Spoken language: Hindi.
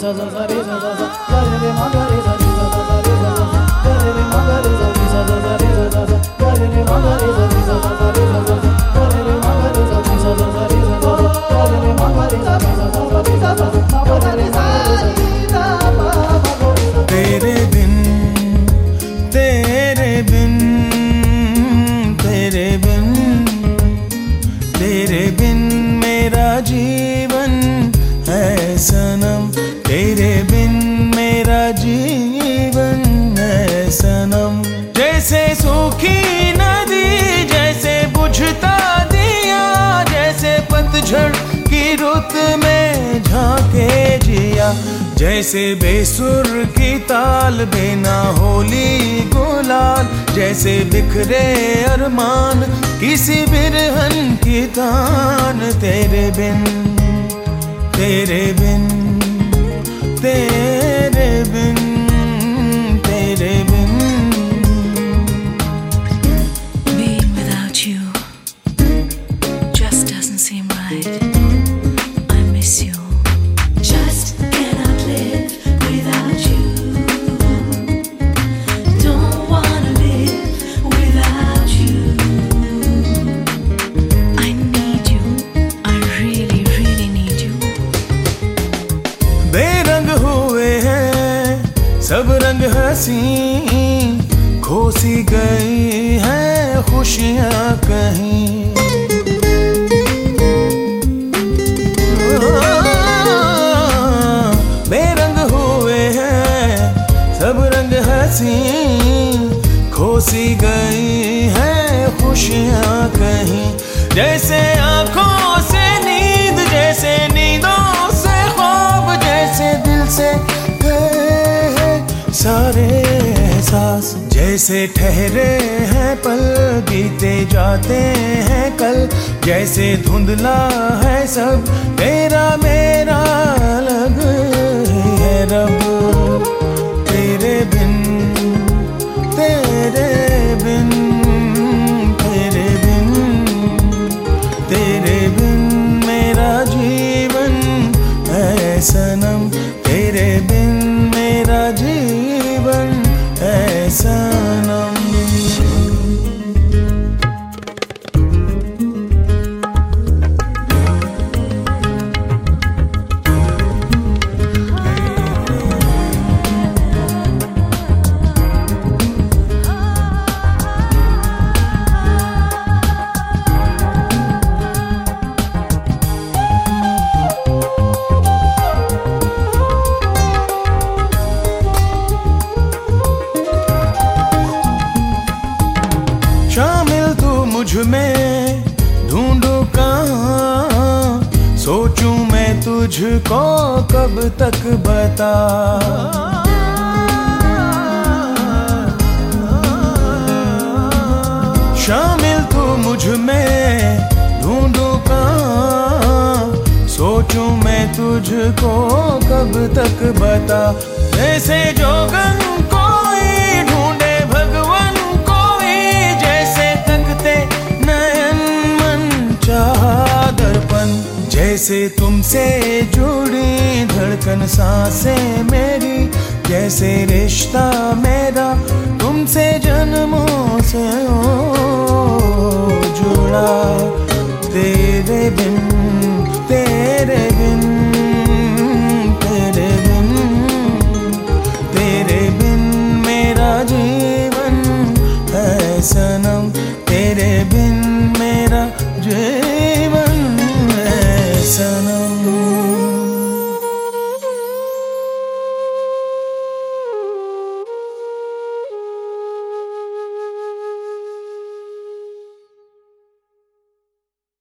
सा सा सा रे सा सा सा गा रे मा गा रे सा रे सा सा सा रे सा सा सा गा रे मा गा रे सा रे सा सा सा रे सा सा सा गा रे मा गा रे सा रे सा सा सा रे सा सा सा गा रे मा गा रे सा रे सा सा सा रे सा सा सा गा रे मा गा रे सा रे सा सा सा रे सा सा सा मा गा रे सा रे सा मा गा रे सा। तेरे बिन तेरे बिन तेरे बिन तेरे बिन मेरा जीवन है सनम, तेरे बिन मेरा जीवन है सनम। जैसे सूखी नदी, जैसे बुझता दिया, जैसे पतझड़ की रुत में झांके जिया, जैसे बेसुर की ताल बिना होली गुलाल, जैसे बिखरे अरमान किसी बिरहन की तान। तेरे बिन तेरे बिन तेरे बिन तेरे बिन। Being without you just doesn't seem right. I miss you. Just cannot live without you. Don't wanna live without you. I need you. I really, really need you. बेरंग हुए हैं सब रंग हंसी, खोसी गई हैं खुशियां कहीं। बेरंग हुए हैं सब रंग हंसी, खोसी गई हैं खुशियां कहीं। जैसे आंखों से नींद, जैसे नींदों से ख्वाब, जैसे दिल से गए सारे एहसास, जैसे ठहरे हैं पल बीते जाते हैं कल, जैसे धुंधला है सब तेरा मेरा अलग है रब। तेरे बिन तेरे बिन तेरे बिन तेरे बिन मेरा जीवन है सनम, तेरे बिन मेरा जीवन है सनम। शामिल तू मुझ में ढूंढूं कहाँ, सोचूं मैं तुझको कब तक बता। शामिल तू मुझ में ढूंढूं कहाँ, सोचूं मैं तुझको कब तक बता। जैसे जोगन कोई ढूंढे भगवन, नयन मन चाहा दर्पण, जैसे तुमसे जुड़ी धड़कन सांसें मेरी, जैसे रिश्ता मेरा तुमसे जन्मों से हो जुड़ा। तेरे बिन तेरे बिन